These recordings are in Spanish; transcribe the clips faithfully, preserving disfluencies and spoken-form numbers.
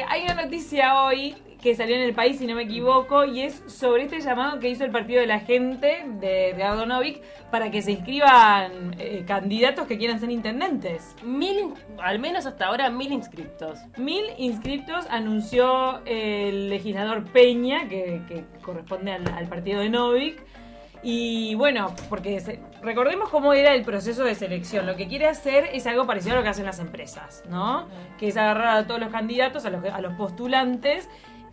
hay una noticia hoy que salió en El País, si no me equivoco, y es sobre este llamado que hizo el Partido de la Gente de Edgardo Novick para que se inscriban eh, candidatos que quieran ser intendentes. Mil, al menos hasta ahora, mil inscriptos. Mil inscriptos anunció el legislador Peña, que, que corresponde al, al partido de Novick. Y bueno, porque se, recordemos cómo era el proceso de selección. Lo que quiere hacer es algo parecido a lo que hacen las empresas, ¿no? Que es agarrar a todos los candidatos, a los, a los postulantes,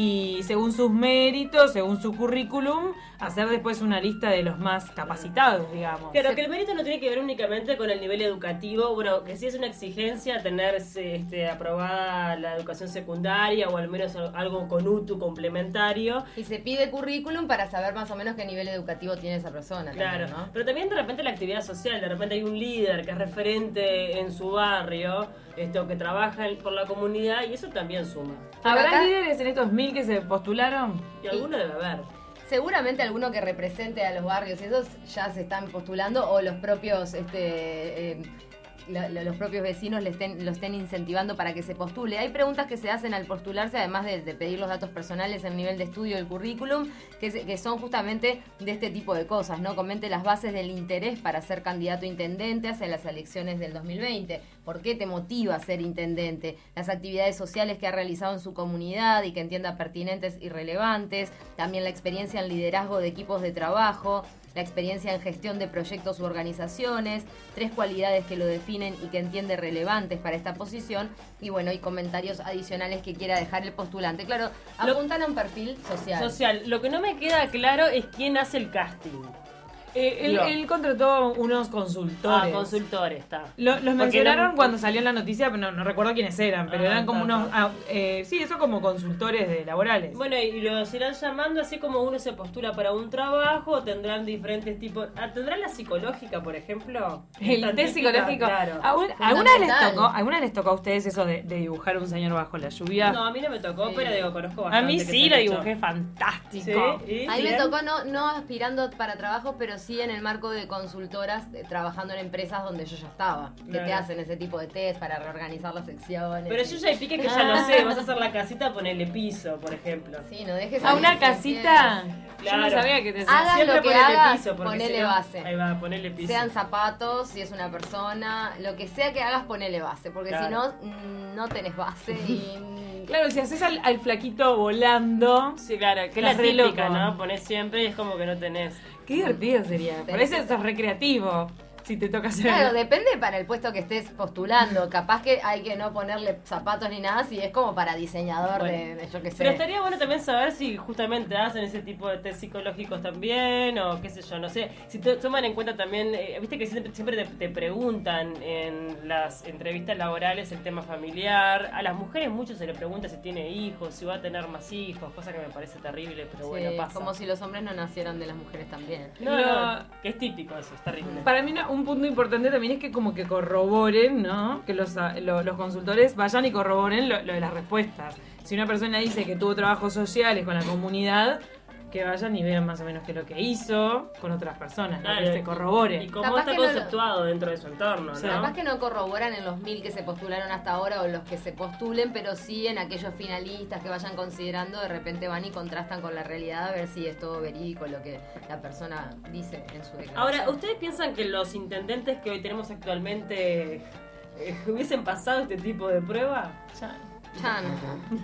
y según sus méritos, según su currículum, hacer después una lista de los más capacitados, digamos. Claro, que el mérito no tiene que ver únicamente con el nivel educativo, bueno, que sí es una exigencia tener este, aprobada la educación secundaria o al menos algo con U T U complementario. Y se pide currículum para saber más o menos qué nivel educativo tiene esa persona. Claro, también, ¿no? Pero también de repente la actividad social, de repente hay un líder que es referente en su barrio, esto que trabaja por la comunidad, y eso también suma. ¿Habrá acá... líderes en estos mil que se postularon? Y alguno debe haber. Seguramente alguno que represente a los barrios, y esos ya se están postulando, o los propios este eh, lo, lo, los propios vecinos le estén, lo estén incentivando para que se postule. Hay preguntas que se hacen al postularse, además de, de pedir los datos personales, el nivel de estudio del currículum, que, se, que son justamente de este tipo de cosas, ¿no? Comente las bases del interés para ser candidato a intendente hacia las elecciones del dos mil veinte. ¿Por qué te motiva a ser intendente? Las actividades sociales que ha realizado en su comunidad y que entienda pertinentes y relevantes. También la experiencia en liderazgo de equipos de trabajo, la experiencia en gestión de proyectos u organizaciones, tres cualidades que lo definen y que entiende relevantes para esta posición, y bueno, y comentarios adicionales que quiera dejar el postulante. Claro, apuntan a un perfil social. Social. Lo que no me queda claro es quién hace el casting. Eh, él, él contrató unos consultores. Ah, consultores, está. Lo, los mencionaron no... cuando salió en la noticia, pero no, no recuerdo quiénes eran, pero ah, eran como ta, unos... Ah, eh, sí, eso como consultores de laborales. Bueno, y los irán llamando así como uno se postula para un trabajo, tendrán diferentes tipos... Ah, ¿tendrán la psicológica, por ejemplo? El test psicológico. Claro. ¿Alguna vez les tocó, ¿Alguna les tocó a ustedes eso de, de dibujar un señor bajo la lluvia? No, a mí no me tocó, sí. Pero digo, conozco bastante. A mí sí lo dibujé fantástico. ¿Sí? A mí me tocó no, no aspirando para trabajo, pero sí en el marco de consultoras eh, trabajando en empresas donde yo ya estaba, que claro. Te hacen ese tipo de test para reorganizar las secciones. Pero yo ya pique que ya lo sé, vas a hacer la casita, ponerle piso, por ejemplo. Sí, no dejes a una casita. Claro. Yo no sabía que te hagas siempre lo que hagas, piso, ponele si no, base. Ahí va, ponele piso. Sean zapatos, si es una persona, lo que sea que hagas, ponele base, porque claro. Si no, no tenés base y... Claro, si haces al, al flaquito volando. Sí, claro, que es la típica, ¿no? Ponés siempre y es como que no tenés. Qué divertido sería. Por eso es recreativo. Si te toca hacer. Claro, depende para el puesto que estés postulando. Capaz que hay que no ponerle zapatos ni nada, si es como para diseñador bueno, de, de yo qué sé. Pero estaría bueno también saber si justamente hacen ese tipo de test psicológicos también, o qué sé yo, no sé. Si te, toman en cuenta también, eh, viste que siempre, siempre te, te preguntan en las entrevistas laborales el tema familiar. A las mujeres mucho se le pregunta si tiene hijos, si va a tener más hijos, cosa que me parece terrible, pero sí, bueno, pasa. Como si los hombres no nacieran de las mujeres también. No, no, no que es típico eso, es terrible. Para mí no, un punto importante también es que como que corroboren, ¿no? Que los, los, los consultores vayan y corroboren lo, lo de las respuestas. Si una persona dice que tuvo trabajos sociales con la comunidad, que vayan y vean más o menos qué es lo que hizo con otras personas, ¿no? Que se corrobore. Y cómo está conceptuado no lo... dentro de su entorno, ¿no? Capaz que no corroboran en los mil que se postularon hasta ahora o los que se postulen, pero sí en aquellos finalistas que vayan considerando, de repente van y contrastan con la realidad a ver si es todo verídico lo que la persona dice en su declaración. Ahora, ¿ustedes piensan que los intendentes que hoy tenemos actualmente eh, hubiesen pasado este tipo de prueba? Ya. Ya no.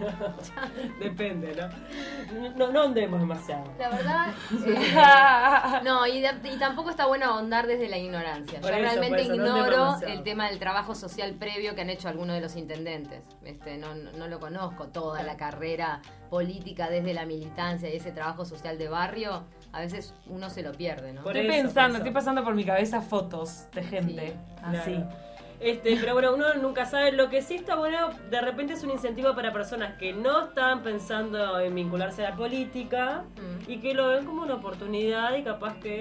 Depende, ¿no? No, no andemos demasiado. La verdad, eh, no, y, de, y tampoco está bueno ahondar desde la ignorancia. Por Yo eso, realmente eso, ignoro no el tema del trabajo social previo que han hecho algunos de los intendentes. Este, no, no, no lo conozco, toda la carrera política desde la militancia y ese trabajo social de barrio. A veces uno se lo pierde, ¿no? Por estoy eso, pensando, estoy pasando por mi cabeza fotos de gente sí, así. Claro. Este, pero bueno, uno nunca sabe. Lo que sí está bueno, de repente es un incentivo para personas que no están pensando en vincularse a la política mm. y que lo ven como una oportunidad y capaz que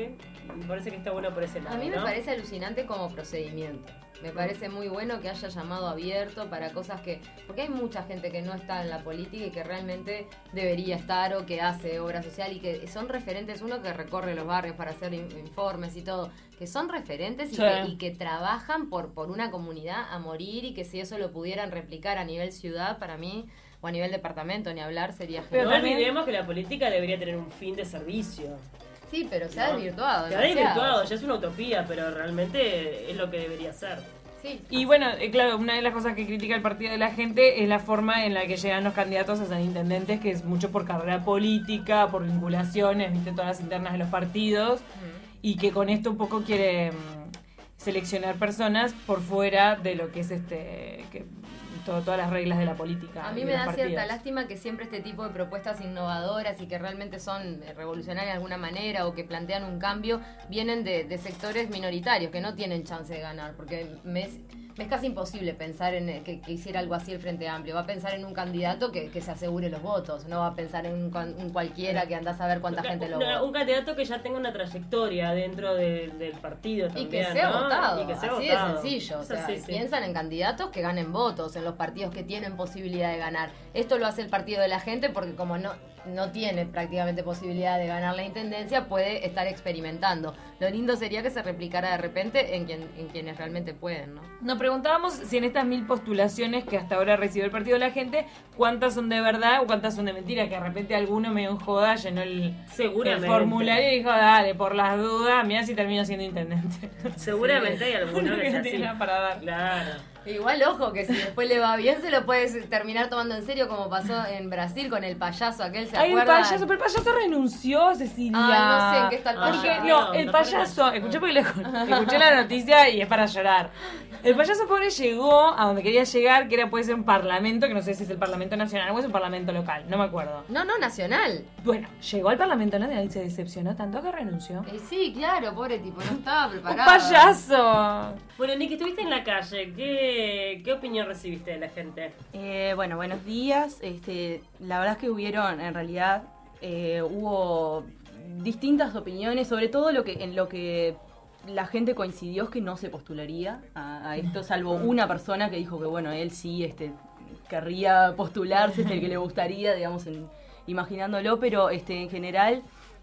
me parece que está bueno por ese lado. A mí me ¿no? parece alucinante como procedimiento. Me parece muy bueno que haya llamado abierto para cosas que... Porque hay mucha gente que no está en la política y que realmente debería estar o que hace obra social y que son referentes, uno que recorre los barrios para hacer informes y todo, que son referentes y, sí. que, y que trabajan por, por una comunidad a morir y que si eso lo pudieran replicar a nivel ciudad, para mí, o a nivel departamento, ni hablar, sería Pero genial. no olvidemos que la política debería tener un fin de servicio. Sí, pero se ha ¿no? desvirtuado. Se ha desvirtuado, ya es una utopía, pero realmente es lo que debería ser. Sí. Y bueno, eh, claro, una de las cosas que critica el partido de la gente es la forma en la que llegan los candidatos a ser intendentes, que es mucho por carrera política, por vinculaciones, viste, todas las internas de los partidos, uh-huh. y que con esto un poco quiere um, seleccionar personas por fuera de lo que es este... que Todo, todas las reglas de la política. A mí me da partidos. Cierta lástima que siempre este tipo de propuestas innovadoras y que realmente son revolucionarias de alguna manera o que plantean un cambio, vienen de, de sectores minoritarios que no tienen chance de ganar, porque me es, me es casi imposible pensar en que, que hiciera algo así el Frente Amplio. Va a pensar en un candidato que, que se asegure los votos, no va a pensar en un, un cualquiera que anda a saber cuánta gente lo vota. Un candidato que ya tenga una trayectoria dentro de, del partido también, y que sea ¿no? votado, y que sea así votado. de sencillo. O sea, sí, sí. piensan en candidatos que ganen votos, en los partidos que tienen posibilidad de ganar. Esto lo hace el Partido de la Gente porque como no no tiene prácticamente posibilidad de ganar la intendencia, puede estar experimentando. Lo lindo sería que se replicara de repente en, quien, en quienes realmente pueden, ¿no? Nos preguntábamos si en estas mil postulaciones que hasta ahora recibió el Partido de la Gente, cuántas son de verdad o cuántas son de mentira, que de repente alguno medio en joda llenó el, el formulario y dijo, dale, por las dudas, mirá si termino siendo intendente. Seguramente sí. Hay alguno que sea así. Para dar. Claro. Igual, ojo, que si después le va bien, se lo puedes terminar tomando en serio, como pasó en Brasil con el payaso aquel, ¿se Ay, acuerdan? el payaso, pero el payaso renunció, Cecilia. Ay, no sé en qué está el payaso. Porque, no, el payaso, escuché porque le, escuché la noticia y es para llorar. El payaso pobre llegó a donde quería llegar, que era puede ser un parlamento, que no sé si es el Parlamento Nacional o es un Parlamento local, no me acuerdo. No, no, nacional. Bueno, llegó al Parlamento Nacional y se decepcionó tanto que renunció. Eh, sí, claro, pobre tipo, no estaba preparado. ¡Un payaso! Bueno, Niki, estuviste en la calle, ¿qué, qué opinión recibiste de la gente? Eh, bueno, buenos días. Este, la verdad es que hubieron, en realidad, eh, hubo distintas opiniones, sobre todo lo que en lo que la gente coincidió es que no se postularía a, a esto, salvo una persona que dijo que, bueno, él sí este, querría postularse, este, el que le gustaría, digamos, en, imaginándolo, pero este, en general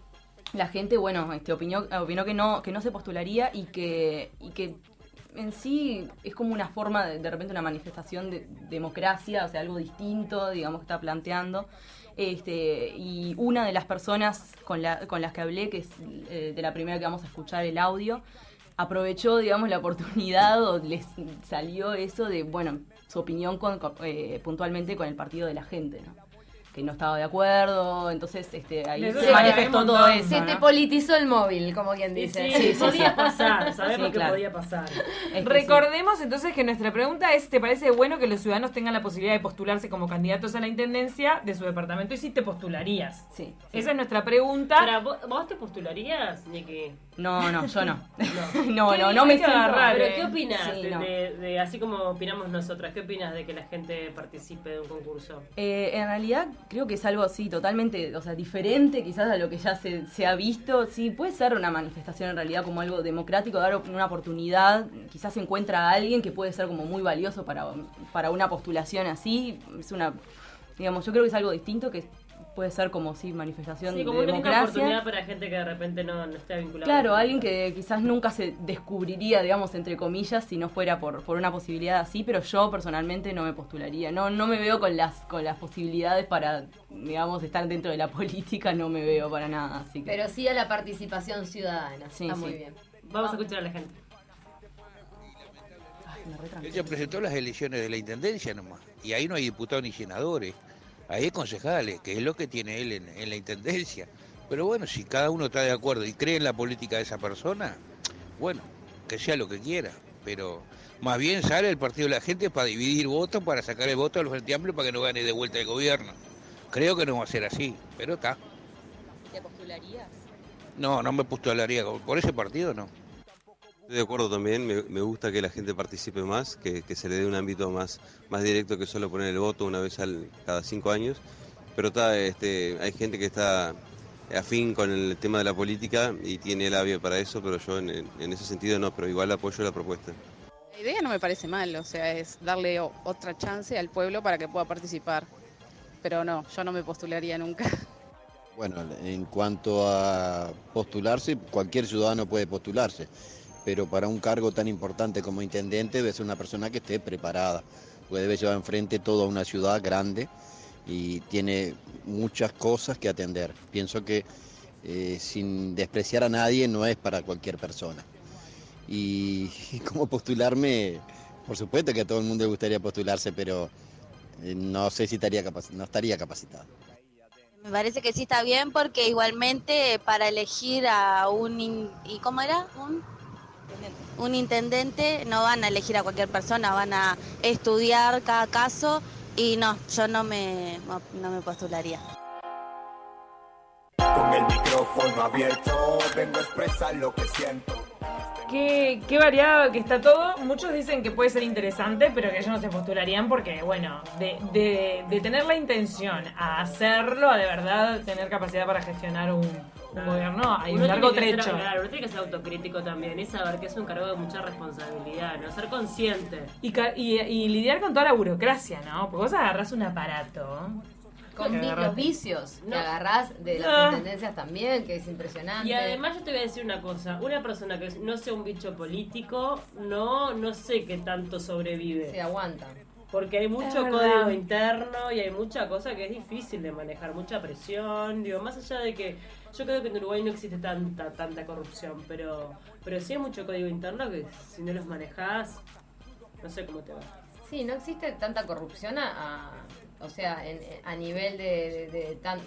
la gente, bueno, este, opinó, opinó que no, que no se postularía y que, y que en sí es como una forma, de, de repente una manifestación de democracia, o sea, algo distinto, digamos, que está planteando. Este, y una de las personas con, la, con las que hablé, que es eh, de la primera que vamos a escuchar el audio, aprovechó, digamos, la oportunidad o les salió eso de, bueno, su opinión con, con, eh, puntualmente con el Partido de la Gente, ¿no? Que no estaba de acuerdo, entonces este, ahí eso se se manifestó todo eso. Se ¿no? te politizó el móvil, como quien dice. Sí, sí, sí, podía sí. pasar, sabemos Sí, que claro. podía pasar. Es que Recordemos sí. entonces que nuestra pregunta es, ¿te parece bueno que los ciudadanos tengan la posibilidad de postularse como candidatos a la intendencia de su departamento? Y si te postularías. Sí, sí. Esa es nuestra pregunta. Ahora, ¿vos, ¿vos te postularías, Niki? No, no, yo no. No. No, Qué no, bien, no me hay que siento agarrar, Pero eh. ¿qué opinas Sí, de, no. de, de, así como opinamos nosotras, qué opinas de que la gente participe de un concurso? Eh, en realidad creo que es algo así totalmente, o sea, diferente quizás a lo que ya se, se ha visto. Sí, puede ser una manifestación en realidad como algo democrático, dar una oportunidad, quizás se encuentra a alguien que puede ser como muy valioso para, para una postulación así. Es una, digamos, yo creo que es algo distinto que puede ser como sí, manifestación Sí, como de una linda democracia. oportunidad para gente que de repente no, no esté vinculada. Claro, alguien que quizás nunca se descubriría, digamos, entre comillas, si no fuera por, por una posibilidad así, pero yo personalmente no me postularía. No, no me veo con las, con las posibilidades para, digamos, estar dentro de la política, no me veo para nada. Así que... Pero sí a la participación ciudadana. Sí, Está sí. muy bien. Vamos a escuchar a la gente. Ay, me retranqué. Ella presentó las elecciones de la intendencia nomás, y ahí no hay diputados ni senadores, ahí hay concejales, que es lo que tiene él en, en la intendencia. Pero bueno, si cada uno está de acuerdo y cree en la política de esa persona, bueno, que sea lo que quiera, pero más bien sale el Partido de la Gente para dividir votos, para sacar el voto a los Frente Amplio para que no gane de vuelta el gobierno. Creo que no va a ser así, pero está. ¿Te postularías? No, no me postularía, por ese partido no. Estoy de acuerdo también, me, me gusta que la gente participe más, que, que se le dé un ámbito más, más directo que solo poner el voto una vez al, cada cinco años, pero está, este, hay gente que está afín con el tema de la política y tiene labia para eso, pero yo en, en ese sentido no, pero igual apoyo la propuesta. La idea no me parece mal, o sea, es darle o- otra chance al pueblo para que pueda participar, pero no, yo no me postularía nunca. Bueno, en cuanto a postularse, cualquier ciudadano puede postularse, pero para un cargo tan importante como intendente debe ser una persona que esté preparada, porque debe llevar enfrente toda una ciudad grande y tiene muchas cosas que atender. Pienso que eh, sin despreciar a nadie no es para cualquier persona. Y, y cómo postularme, por supuesto que a todo el mundo le gustaría postularse, pero eh, no sé si estaría capac- no estaría capacitado. Me parece que sí está bien porque igualmente para elegir a un... in- ¿Y cómo era? Un, un intendente no van a elegir a cualquier persona, van a estudiar cada caso y no, yo no me, no me postularía. Con el micrófono abierto, vengo a expresar lo que siento. Qué, qué variado que está todo. Muchos dicen que puede ser interesante, pero que ellos no se postularían porque, bueno, de, de, de tener la intención a hacerlo, a de verdad tener capacidad para gestionar un, un gobierno, hay Uno un largo tiene que trecho. ser, claro, uno tiene que ser autocrítico también y saber que es un cargo de mucha responsabilidad, ¿no? Ser consciente. Y, ca- y, y lidiar con toda la burocracia, ¿no? Porque vos agarrás un aparato. Con vi- los vicios que No. agarrás de las No. intendencias también, que es impresionante. Y además yo te voy a decir una cosa, una persona que no sea un bicho político, no, no sé qué tanto sobrevive. Se aguanta. Porque hay mucho Es verdad. código interno y hay mucha cosa que es difícil de manejar, mucha presión. Digo, más allá de que yo creo que en Uruguay no existe tanta tanta corrupción, pero pero sí hay mucho código interno que si no los manejás, no sé cómo te va. Sí, no existe tanta corrupción a, a- o sea, en- a nivel de, de- de tan,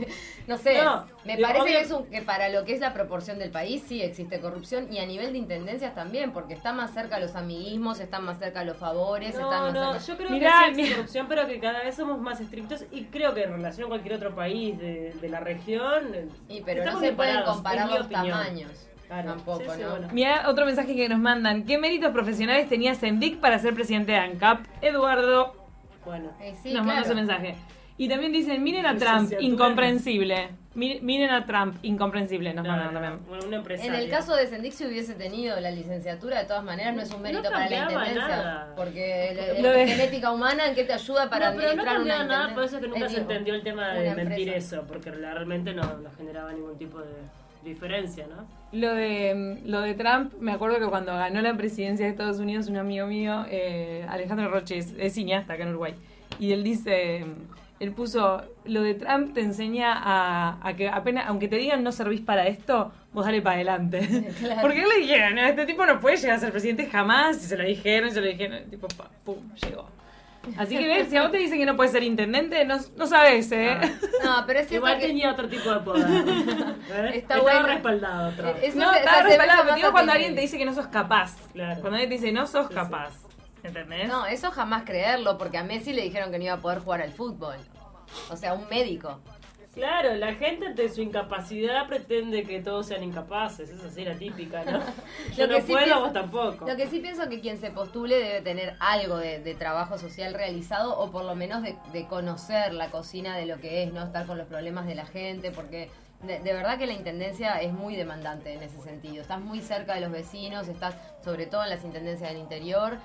no sé, No, me digo, parece obvio- que es un, que para lo que es la proporción del país sí existe corrupción y a nivel de intendencias también, porque está más cerca los amiguismos, están más cerca los favores, están No, más no, cerca... yo creo Mirá, que sí existe mirá. corrupción, pero que cada vez somos más estrictos y creo que en relación a cualquier otro país de, de la región... Y pero no estamos se bien pueden parados, comparar es mi los opinión. tamaños. Claro, Tampoco, sí, sí, ¿no? bueno. Mira otro mensaje que nos mandan. ¿Qué méritos profesionales tenía Sendik para ser presidente de ANCAP? Eduardo Bueno, Eh, sí, nos claro. manda ese mensaje. Y también dicen, miren a Trump, Licenciatura. incomprensible. Mi- Miren a Trump, incomprensible. Nos no, mandan no, también. bueno, un empresario. En el caso de Sendik, si hubiese tenido la licenciatura, de todas maneras no es un mérito No para la cambiaba intendencia. nada. Porque la, Lo la de- genética humana, ¿en qué te ayuda para no, pero no administrar una cambiaba nada, intendencia? por eso es que nunca Eh, se digo, entendió el tema de una mentir empresa. eso, porque realmente no, no generaba ningún tipo de diferencia, ¿no? Lo de, lo de Trump, me acuerdo que cuando ganó la presidencia de Estados Unidos, un amigo mío, eh, Alejandro Roche, es, es cineasta acá en Uruguay, y él dice, él puso, lo de Trump te enseña a, a que apenas, aunque te digan no servís para esto, vos dale para adelante. Claro. Porque él le dijeron, no, este tipo no puede llegar a ser presidente jamás, y se lo dijeron, y se lo dijeron, tipo, pa, pum, llegó. Así que ves, si a vos te dicen que no puedes ser intendente, no, no sabes, ¿eh? No, pero es cierto Igual que... tenía otro tipo de poder. ¿Eh? Está Estaba bueno. respaldado Trump. Eso No, se- está se respaldado, asemeja pero más digo a cuando Tinelli. alguien te dice que no sos capaz. Claro. Cuando alguien te dice no sos Sí, capaz. ¿Entendés? No, eso jamás creerlo, porque a Messi le dijeron que no iba a poder jugar al fútbol. O sea, un médico. Claro, la gente ante su incapacidad pretende que todos sean incapaces, esa sí la típica, ¿no? Yo Lo no que sí puedo, pienso- vos tampoco. Lo que sí pienso que quien se postule debe tener algo de, de trabajo social realizado o por lo menos de, de conocer la cocina de lo que es, no estar con los problemas de la gente, porque de, de verdad que la intendencia es muy demandante en ese sentido. Estás muy cerca de los vecinos, estás sobre todo en las intendencias del interior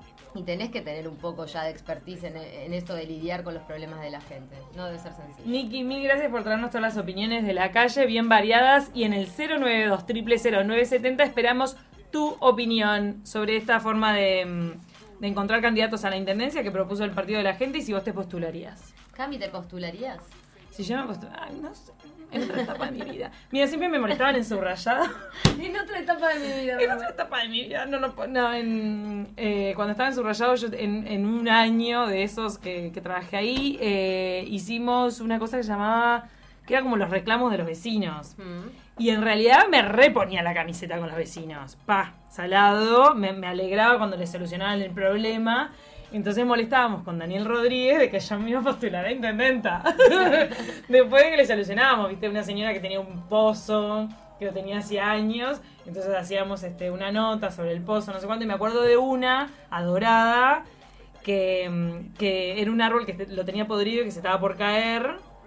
y tenés que tener un poco ya de expertise en, en esto de lidiar con los problemas de la gente. No debe ser sencillo. Niki, mil gracias por traernos todas las opiniones de la calle, bien variadas. Y en el cero nueve dos, cero cero cero, nueve siete cero esperamos tu opinión sobre esta forma de, mm, de encontrar candidatos a la intendencia que propuso el Partido de la Gente y si vos te postularías. Cami, ¿te postularías? Si yo me postularía, ay, no sé, en otra etapa de mi vida. Mira, siempre me molestaban en subrayado. En otra etapa de mi vida. En otra etapa de mi vida, no, no, no en, eh, cuando estaba en Subrayado, yo en, en un año de esos que, que trabajé ahí, eh, hicimos una cosa que se llamaba, que era como los reclamos de los vecinos. Mm. Y en realidad me reponía la camiseta con los vecinos. Pa, salado, me, me alegraba cuando les solucionaban el problema. Entonces molestábamos con Daniel Rodríguez de que yo me iba a postular a intendenta. Después de que le solucionábamos, viste, una señora que tenía un pozo, que lo tenía hacía años, entonces hacíamos este, una nota sobre el pozo, no sé cuánto, y me acuerdo de una, adorada, que, que era un árbol que lo tenía podrido y que se estaba por caer,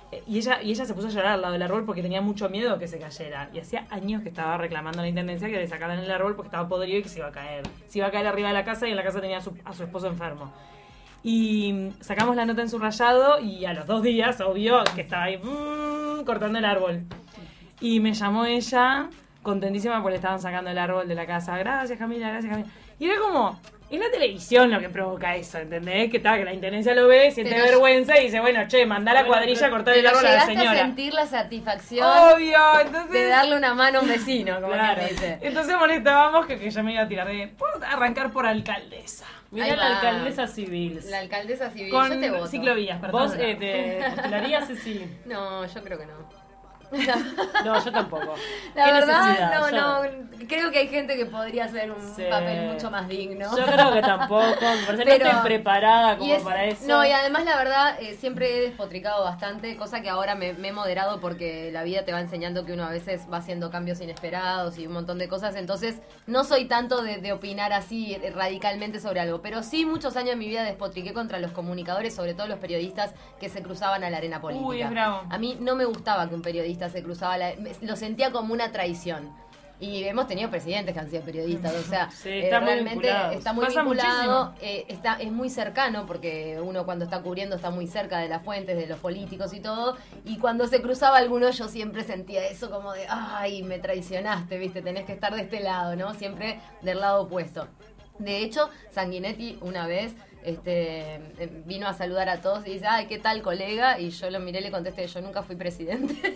Y ella, y ella se puso a llorar al lado del árbol porque tenía mucho miedo que se cayera. Y hacía años que estaba reclamando a la intendencia que le sacaran el árbol porque estaba podrido y que se iba a caer. Se iba a caer arriba de la casa y en la casa tenía a su, a su esposo enfermo. Y sacamos la nota en subrayado y a los dos días, obvio, que estaba ahí mmm, cortando el árbol. Y me llamó ella, contentísima porque le estaban sacando el árbol de la casa. Gracias, Camila, gracias, Camila. Y era como... Es la televisión lo que provoca eso, ¿entendés? Que, está, que la intendencia lo ve, siente Pero vergüenza y dice, bueno, che, mandá la cuadrilla a cortar el árbol a la llegaste señora. a sentir la satisfacción Obvio, entonces... de darle una mano a un vecino, como Claro. quien dice. Entonces molestábamos que, que yo me iba a tirar de... ¿Puedo arrancar por alcaldesa? Mirá Ahí la va. alcaldesa civil. La alcaldesa civil, Con yo te voto. ciclovías, perdón. ¿Vos eh, te postularías, Ceci? No, yo creo que no. No, yo tampoco. La ¿Qué verdad, necesidad? no, Yo- no. Creo que hay gente que podría hacer un Sí. papel mucho más digno. Yo creo que tampoco. Por eso Pero- no estoy preparada como Y es- para eso. No, y además la verdad, eh, siempre he despotricado bastante, cosa que ahora me, me he moderado porque la vida te va enseñando que uno a veces va haciendo cambios inesperados y un montón de cosas, entonces no soy tanto de, de opinar así eh, radicalmente sobre algo, pero sí muchos años de mi vida despotriqué contra los comunicadores, sobre todo los periodistas que se cruzaban a la arena política. Uy, es bravo. A mí no me gustaba que un periodista se cruzaba, a la, me- lo sentía como una traición. Y hemos tenido presidentes que han sido periodistas, o sea, Sí, eh, están muy realmente vinculados. está muy Pasa vinculado, eh, está, es muy cercano porque uno cuando está cubriendo está muy cerca de las fuentes, de los políticos y todo, y cuando se cruzaba alguno yo siempre sentía eso como de, ay, me traicionaste, viste, tenés que estar de este lado, ¿no? Siempre del lado opuesto. De hecho, Sanguinetti una vez este, eh, vino a saludar a todos y dice, ay, ¿qué tal, colega? Y yo lo miré y le contesté, yo nunca fui presidente.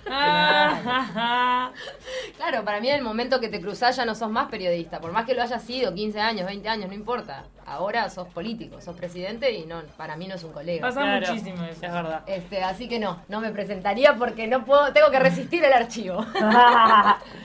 Ah, Claro, para mí en el momento que te cruzás ya no sos más periodista, por más que lo hayas sido, quince años, veinte años, no importa. Ahora sos político, sos presidente y no, para mí no es un colega. pasa Claro, muchísimo eso. Es verdad. Este, así que no, no me presentaría porque no puedo, tengo que resistir el archivo.